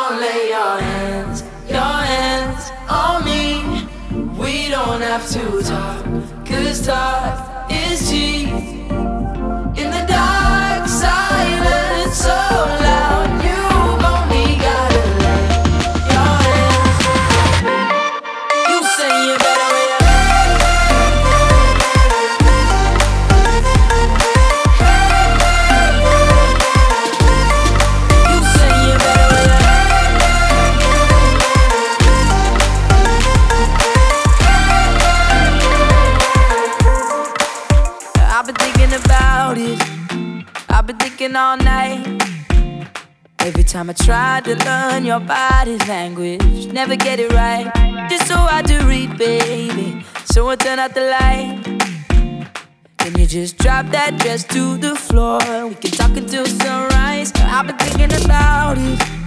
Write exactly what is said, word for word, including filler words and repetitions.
on, lay your hands, your hands on me. We don't have to talk, cause talk is cheap. In the dark, silence so loud, you've only gotta lay your hands on me. You say you better way up. You say you better way up. I've been thinking about it, I've been thinking all night. Every time I try to learn your body language, never get it right. Just so I do read, baby, so I turn out the light. Can you just drop that dress to the floor? We can talk until sunrise. I've been thinking about it,